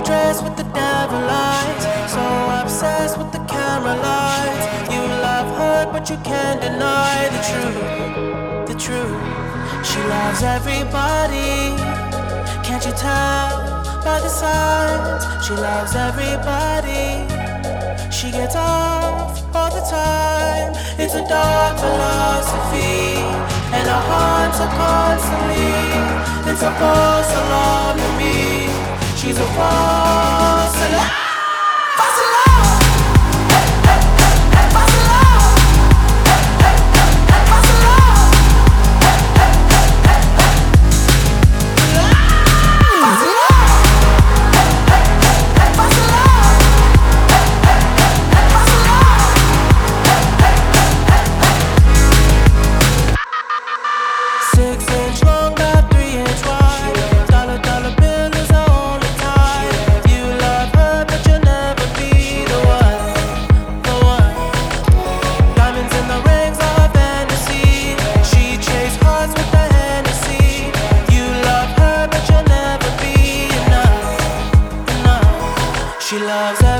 dress with the devil eyes, so obsessed with the camera lights. You love her, but you can't deny the truth, the truth. She loves everybody, can't you tell by the signs? She loves everybody, she gets off all the time. It's a dark philosophy, and our hearts are constantly. It's a false alarm to me. She's a false alarm. False alarm. False alarm. False alarm. False alarm. False alarm. False alarm. 6-inch long, got 3-inch wide. Dollar bill is our only tie. You love her, but you'll never be the one, the one. Diamonds in the rings are fantasy. She chased hearts with the Hennessy. You love her, but you'll never be enough, enough. She loves